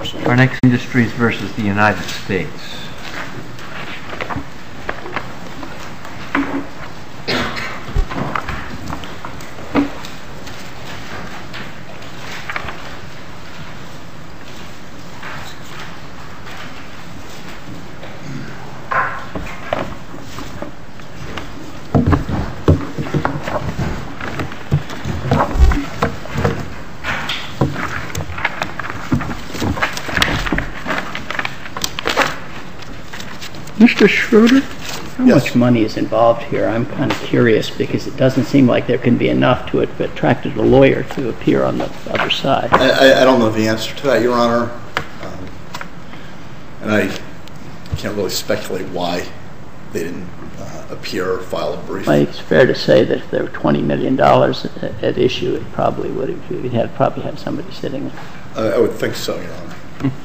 Our next Industries versus the United States. Mr. Schroeder, how much money is involved here? I'm kind of curious because it doesn't seem like there can be enough to have attracted a lawyer to appear on the other side. I don't know the answer to that, Your Honor. And I can't really speculate why they didn't appear or file a brief. Well, it's fair to say that if there were $20 million at issue, it probably would have, you'd probably have somebody sitting there. I would think so, Your Honor.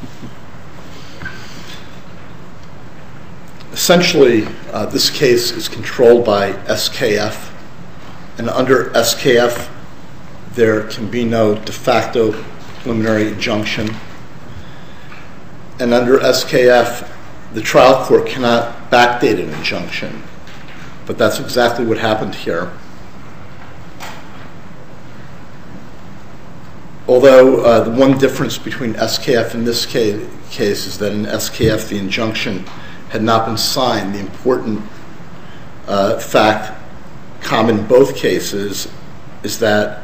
Essentially, this case is controlled by SKF, and under SKF, there can be no de facto preliminary injunction. And under SKF, the trial court cannot backdate an injunction. But that's exactly what happened here. Although the one difference between SKF and this case is that in SKF, the injunction had not been signed. The important fact common in both cases is that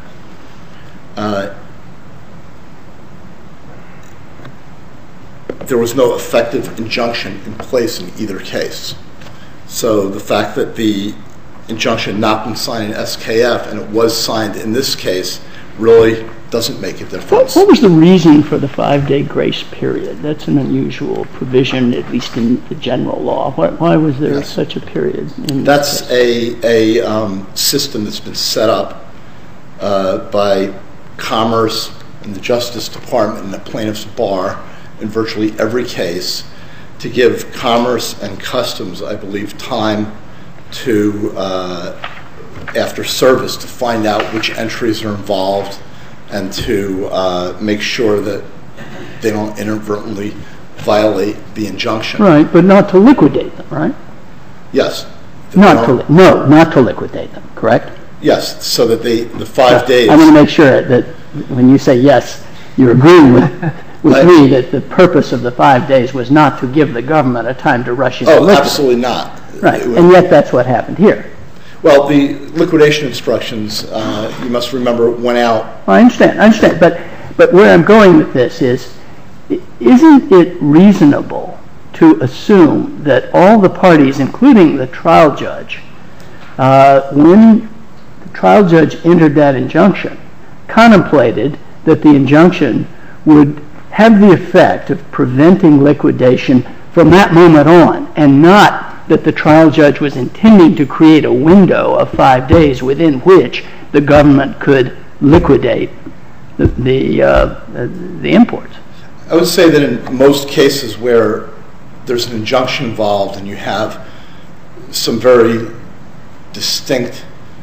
there was no effective injunction in place in either case. So the fact that the injunction had not been signed in SKF and it was signed in this case really doesn't make a difference. What was the reason for the 5-day grace period? That's an unusual provision, at least in the general law. Why was there such a period? That's a system that's been set up by Commerce and the Justice Department and the plaintiff's bar in virtually every case to give Commerce and Customs, I believe, time to, after service, to find out which entries are involved and to make sure that they don't inadvertently violate the injunction. Right, but not to liquidate them, right? Yes. Not to liquidate them, correct? Yes, so that the 5 days... I want to make sure that when you say yes, you're agreeing with me that the purpose of the 5 days was not to give the government a time to rush into liquidation. Absolutely not. Right, and yet that's what happened here. Well, the liquidation instructions, you must remember, went out... I understand. But where I'm going with this is, isn't it reasonable to assume that all the parties, including the trial judge, when the trial judge entered that injunction, contemplated that the injunction would have the effect of preventing liquidation from that moment on, and not that the trial judge was intending to create a window of 5 days within which the government could liquidate the imports? I would say that in most cases where there's an injunction involved and you have some very distinct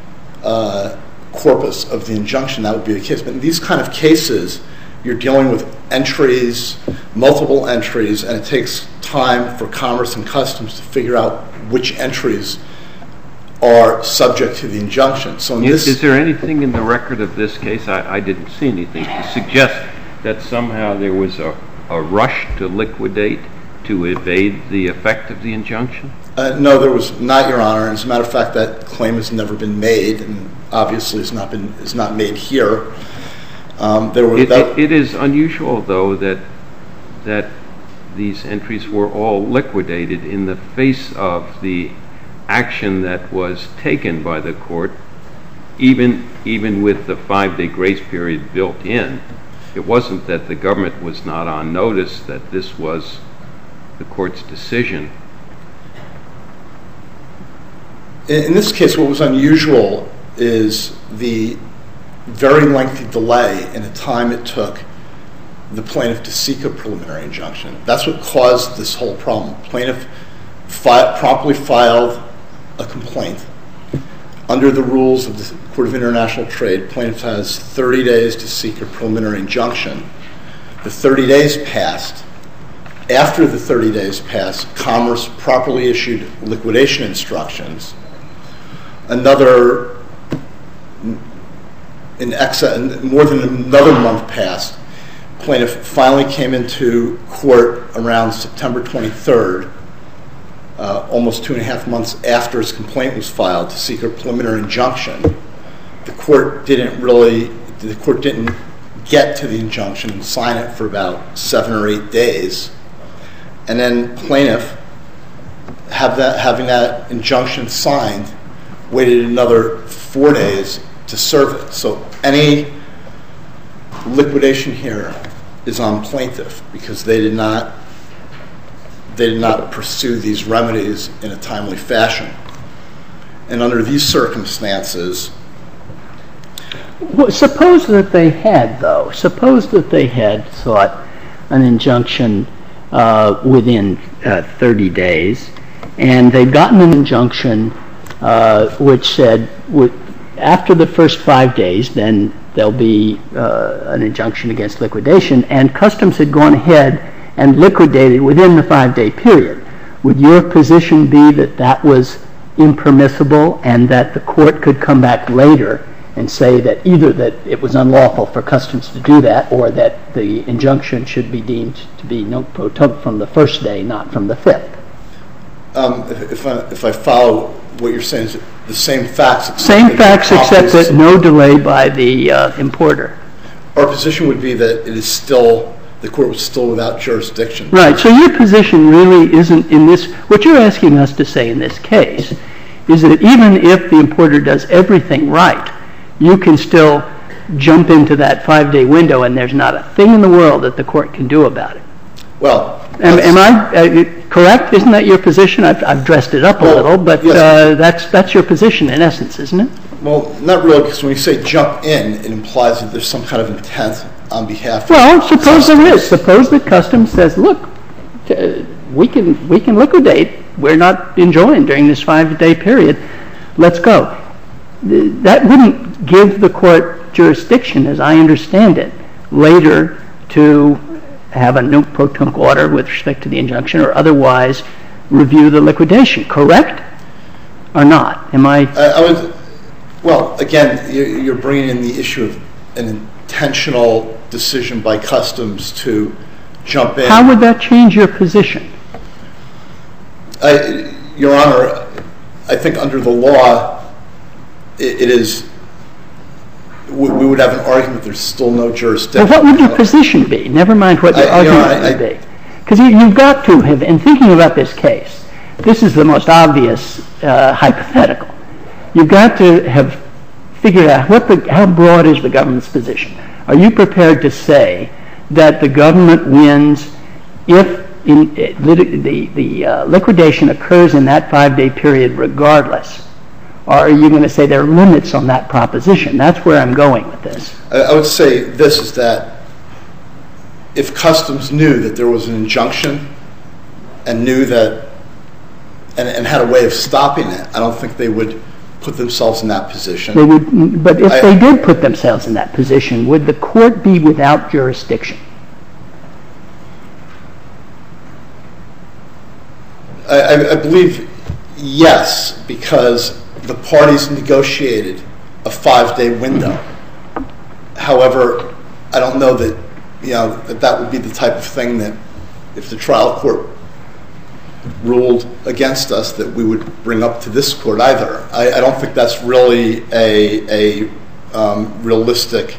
corpus of the injunction, that would be the case. But in these kind of cases, you're dealing with entries, multiple entries, and it takes time for Commerce and Customs to figure out which entries are subject to the injunction. So is there anything in the record of this case, I didn't see anything, to suggest that somehow there was a rush to liquidate to evade the effect of the injunction? No, there was not, Your Honor. As a matter of fact, that claim has never been made, and obviously is not made here. It is unusual, though, that these entries were all liquidated in the face of the action that was taken by the court, even with the 5-day grace period built in. It wasn't that the government was not on notice that this was the court's decision. In this case, what was unusual is the very lengthy delay in the time it took the plaintiff to seek a preliminary injunction. That's what caused this whole problem. Plaintiff promptly filed a complaint. Under the rules of the Court of International Trade, plaintiff has 30 days to seek a preliminary injunction. The 30 days passed. After the 30 days passed, Commerce properly issued liquidation instructions. More than another month passed. Plaintiff finally came into court around September 23rd, almost 2.5 months after his complaint was filed, to seek a preliminary injunction. The court didn't get to the injunction and sign it for about 7 or 8 days. And then plaintiff, having that injunction signed, waited another 4 days to serve it. So any liquidation here is on plaintiff because they did not pursue these remedies in a timely fashion. And under these circumstances, well, suppose that they had sought an injunction within 30 days, and they've gotten an injunction which said after the first 5 days, then there'll be an injunction against liquidation, and Customs had gone ahead and liquidated within the 5-day period. Would your position be that that was impermissible and that the court could come back later and say that either that it was unlawful for Customs to do that or that the injunction should be deemed to be non-pro-tunc from the first day, not from the 5th? If I follow what you're saying, is the same facts. Same facts except that no delay by the importer. Our position would be that it is still, the court was still without jurisdiction. Right, so your position really isn't in this, what you're asking us to say in this case is that even if the importer does everything right, you can still jump into that 5-day window and there's not a thing in the world that the court can do about it. Well, am I correct? Isn't that your position? I've dressed it up a little, but yes. That's your position in essence, isn't it? Well, not really, because when you say jump in, it implies that there's some kind of intent on behalf of suppose there is. Suppose that Customs says, look, we can liquidate. We're not enjoined during this 5-day period. Let's go. That wouldn't give the court jurisdiction, as I understand it, later to have a non-pro-tunc order with respect to the injunction or otherwise review the liquidation, correct? Or not? Am I... Well, again, you're bringing in the issue of an intentional decision by Customs to jump in. How would that change your position? Your Honor, I think under the law, it is... We would have an argument there's still no jurisdiction. Well, what would your position be? Never mind what your argument would be. Because you've got to have, in thinking about this case, this is the most obvious hypothetical. You've got to have figured out how broad is the government's position. Are you prepared to say that the government wins if the liquidation occurs in that 5-day period regardless? Or are you going to say there are limits on that proposition? That's where I'm going with this. I would say this is that if Customs knew that there was an injunction and knew that and had a way of stopping it, I don't think they would put themselves in that position. They would, but if they did put themselves in that position, would the court be without jurisdiction? I believe yes, because the parties negotiated a 5-day window. However, I don't know that that would be the type of thing that if the trial court ruled against us that we would bring up to this court either. I don't think that's really a realistic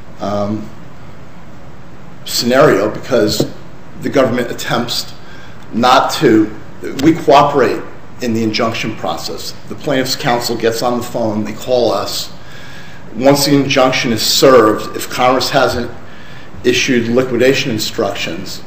scenario because the government attempts not to. We cooperate in the injunction process. The plaintiff's counsel gets on the phone, they call us. Once the injunction is served, if Congress hasn't issued liquidation instructions,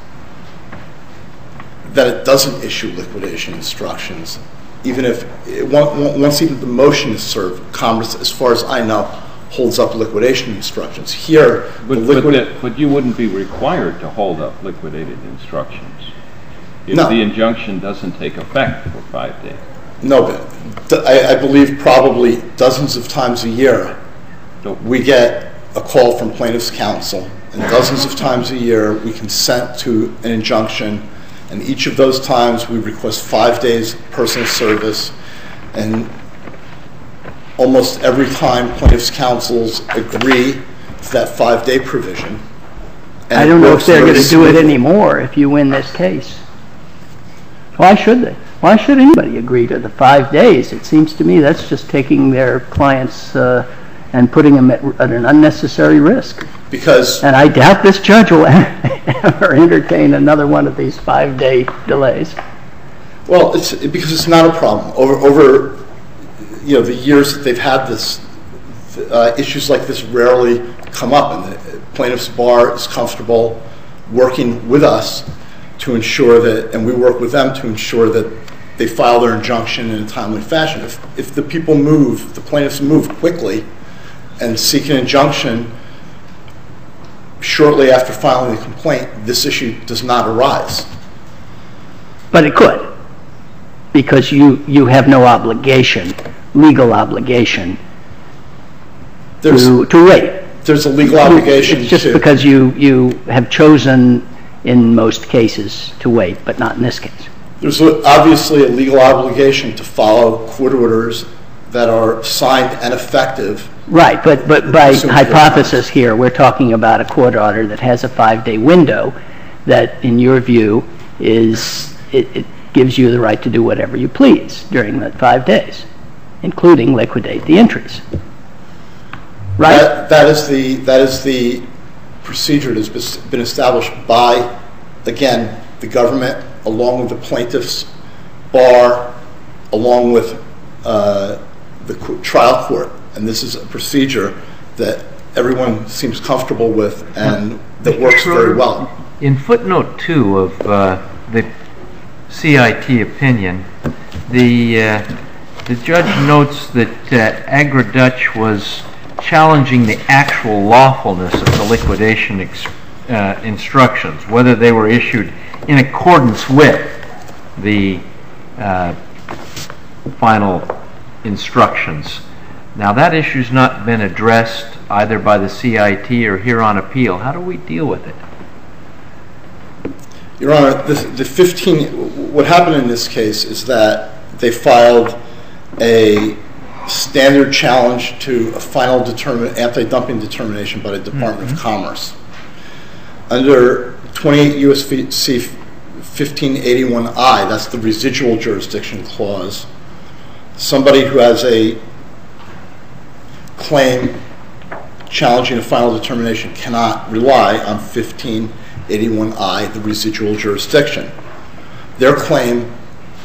then it doesn't issue liquidation instructions. Even if, once even the motion is served, Congress, as far as I know, holds up liquidation instructions. Here, but you wouldn't be required to hold up liquidated instructions if the injunction doesn't take effect for 5 days. No, but I believe probably dozens of times a year we get a call from plaintiff's counsel and dozens of times a year we consent to an injunction, and each of those times we request 5 days personal service, and almost every time plaintiffs' counsels agree to that 5-day provision. I don't know if they're going to do it anymore if you win this case. Why should they? Why should anybody agree to the 5 days? It seems to me that's just taking their clients and putting them at an unnecessary risk. And I doubt this judge will ever entertain another one of these 5-day delays. Well, because it's not a problem. Over the years that they've had this, issues like this rarely come up, and the plaintiff's bar is comfortable working with us to ensure that, and we work with them to ensure that they file their injunction in a timely fashion. If the people move, the plaintiffs move quickly and seek an injunction shortly after filing the complaint, this issue does not arise. But it could, because you have no obligation, legal obligation, to wait. There's a legal obligation. It's just because you have chosen in most cases to wait, but not in this case. There's obviously a legal obligation to follow court orders that are signed and effective. Right, but by hypothesis here, we're talking about a court order that has a 5-day window that, in your view, it gives you the right to do whatever you please during that 5 days, including liquidate the entries. Right? That is the procedure that has been established by, again, the government, along with the plaintiff's bar, along with the trial court. And this is a procedure that everyone seems comfortable with and that works very well. In footnote 2 of the CIT opinion, the judge notes that AgriDutch was challenging the actual lawfulness of the liquidation instructions, whether they were issued in accordance with the final instructions. Now, that issue's not been addressed either by the CIT or here on appeal. How do we deal with it? Your Honor, what happened in this case is that they filed a standard challenge to a final anti-dumping determination by the Department of Commerce. Under 28 U.S.C. 1581I, that's the residual jurisdiction clause, somebody who has a claim challenging a final determination cannot rely on 1581I, the residual jurisdiction. Their claim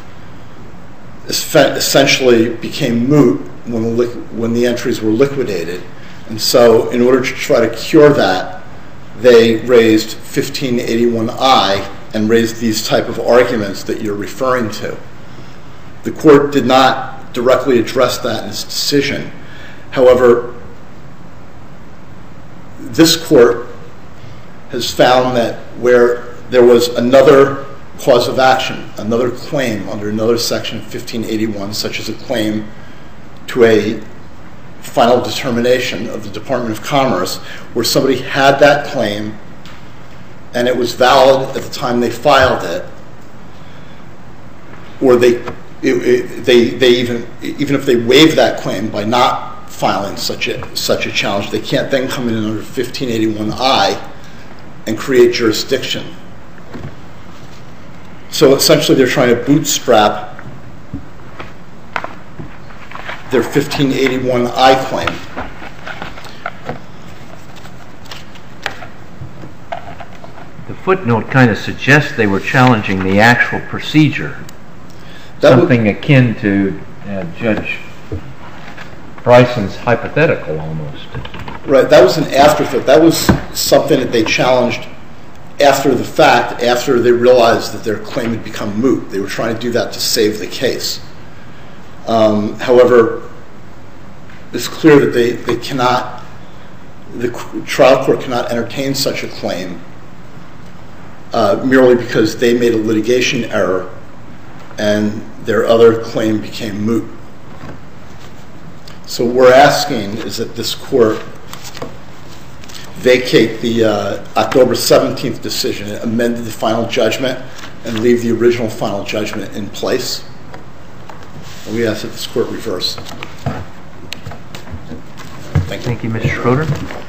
essentially became moot when the entries were liquidated. And so in order to try to cure that, they raised 1581I and raised these type of arguments that you're referring to. The court did not directly address that in its decision. However, this court has found that where there was another cause of action, another claim under another section of 1581, such as a claim to a final determination of the Department of Commerce, where somebody had that claim and it was valid at the time they filed it, or even if they waived that claim by not filing such a challenge, they can't then come in under 1581I and create jurisdiction. So essentially they're trying to bootstrap their 1581I claim. The footnote kind of suggests they were challenging the actual procedure, something akin to Judge Bryson's hypothetical almost. Right, that was an afterthought. That was something that they challenged after the fact, after they realized that their claim had become moot. They were trying to do that to save the case. However, it's clear that they cannot, the trial court cannot entertain such a claim merely because they made a litigation error and their other claim became moot. So what we're asking is that this court vacate the October 17th decision, amend the final judgment, and leave the original final judgment in place. We ask that this court reverse. Thank you, Mr. Schroeder.